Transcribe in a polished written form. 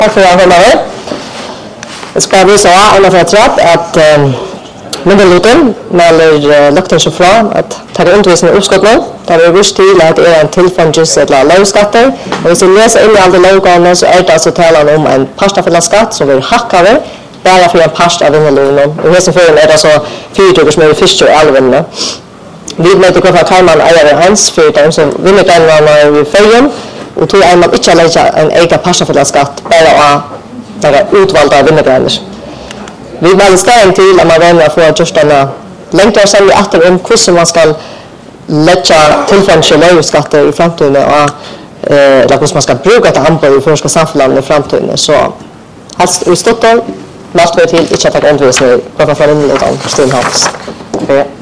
Tack för att jag var. Jag ska visa alla för att myndigheten melder lukten så fra att ta undervisning i uppskottning. Där är visst till att det är en tillfångs eller lågskatter. Och hvis vi läser in i alla lågårdarna så är det alltså talan om en pastafellaskatt som vill hackare bara för en pasta av vinnerlånen. Och här så för är det så 4 som är fisk och alvinne. Vi möter kvar Karman ägare hans för dem som vinner den i följen och tror att man inte lägger en egen pastafellaskatt bara av utvalda vinnergrejer. Vi vill ställa till att man väljer att få just denna längtar sen vi åter om hur man ska lägga tillfälliga skatter i framtiden och eller hur man ska bruka det anbud i förska samhället i framtiden så helst i Stockholm måste vi till inte att undervisning på för inlådan Stenhavs.